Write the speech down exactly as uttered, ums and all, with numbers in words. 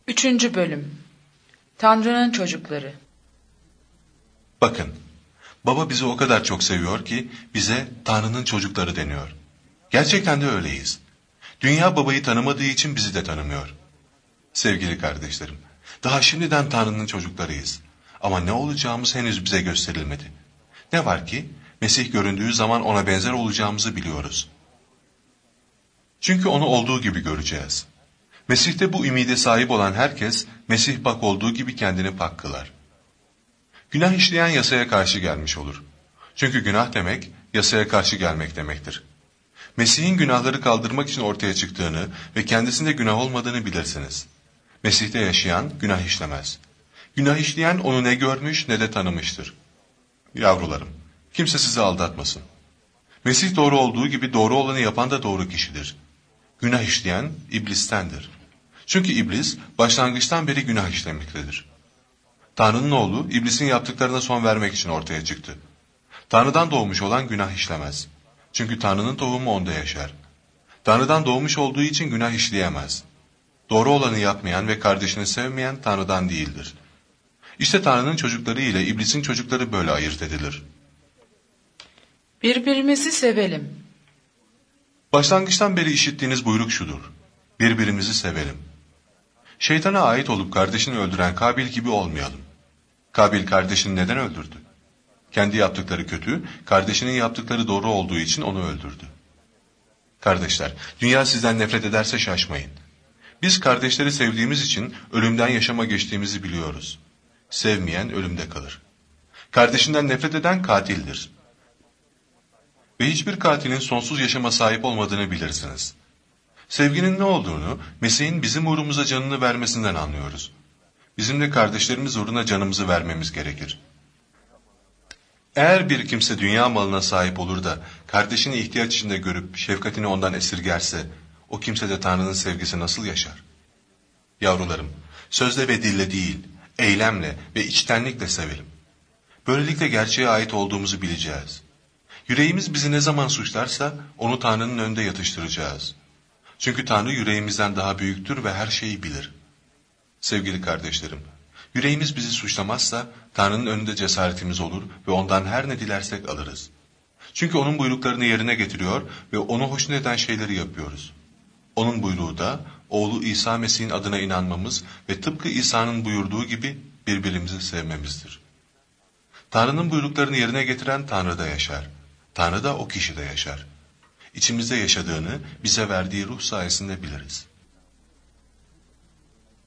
Üçüncü bölüm. Tanrı'nın çocukları. Bakın, Baba bizi o kadar çok seviyor ki bize Tanrı'nın çocukları deniyor. Gerçekten de öyleyiz. Dünya Baba'yı tanımadığı için bizi de tanımıyor. Sevgili kardeşlerim, daha şimdiden Tanrı'nın çocuklarıyız. Ama ne olacağımız henüz bize gösterilmedi. Ne var ki, Mesih göründüğü zaman ona benzer olacağımızı biliyoruz. Çünkü onu olduğu gibi göreceğiz. Mesih'te bu ümide sahip olan herkes, Mesih pak olduğu gibi kendini pak kılar. Günah işleyen yasaya karşı gelmiş olur. Çünkü günah demek, yasaya karşı gelmek demektir. Mesih'in günahları kaldırmak için ortaya çıktığını ve kendisinde günah olmadığını bilirsiniz. Mesih'te yaşayan günah işlemez. Günah işleyen onu ne görmüş ne de tanımıştır. Yavrularım, kimse sizi aldatmasın. Mesih doğru olduğu gibi doğru olanı yapan da doğru kişidir. Günah işleyen iblistendir. Çünkü iblis başlangıçtan beri günah işlemektedir. Tanrı'nın oğlu iblisin yaptıklarına son vermek için ortaya çıktı. Tanrı'dan doğmuş olan günah işlemez. Çünkü Tanrı'nın tohumu onda yaşar. Tanrı'dan doğmuş olduğu için günah işleyemez. Doğru olanı yapmayan ve kardeşini sevmeyen Tanrı'dan değildir. İşte Tanrı'nın çocukları ile iblisin çocukları böyle ayırt edilir. Birbirimizi sevelim. Başlangıçtan beri işittiğiniz buyruk şudur: birbirimizi sevelim. Şeytana ait olup kardeşini öldüren Kabil gibi olmayalım. Kabil kardeşini neden öldürdü? Kendi yaptıkları kötü, kardeşinin yaptıkları doğru olduğu için onu öldürdü. Kardeşler, dünya sizden nefret ederse şaşmayın. Biz kardeşleri sevdiğimiz için ölümden yaşama geçtiğimizi biliyoruz. Sevmeyen ölümde kalır. Kardeşinden nefret eden katildir. Ve hiçbir katilin sonsuz yaşama sahip olmadığını bilirsiniz. Sevginin ne olduğunu, Mesih'in bizim uğrumuza canını vermesinden anlıyoruz. Bizim de kardeşlerimiz uğruna canımızı vermemiz gerekir. Eğer bir kimse dünya malına sahip olur da kardeşini ihtiyaç içinde görüp şefkatini ondan esirgerse, o kimse de Tanrı'nın sevgisi nasıl yaşar? Yavrularım, sözle ve dille değil, eylemle ve içtenlikle sevelim. Böylelikle gerçeğe ait olduğumuzu bileceğiz. Yüreğimiz bizi ne zaman suçlarsa onu Tanrı'nın önünde yatıştıracağız. Çünkü Tanrı yüreğimizden daha büyüktür ve her şeyi bilir. Sevgili kardeşlerim, yüreğimiz bizi suçlamazsa Tanrı'nın önünde cesaretimiz olur ve ondan her ne dilersek alırız. Çünkü onun buyruklarını yerine getiriyor ve onu hoşnut eden şeyleri yapıyoruz. Onun buyruğu da oğlu İsa Mesih'in adına inanmamız ve tıpkı İsa'nın buyurduğu gibi birbirimizi sevmemizdir. Tanrı'nın buyruklarını yerine getiren Tanrı'da yaşar. Tanrı da o kişide yaşar. İçimizde yaşadığını bize verdiği ruh sayesinde biliriz.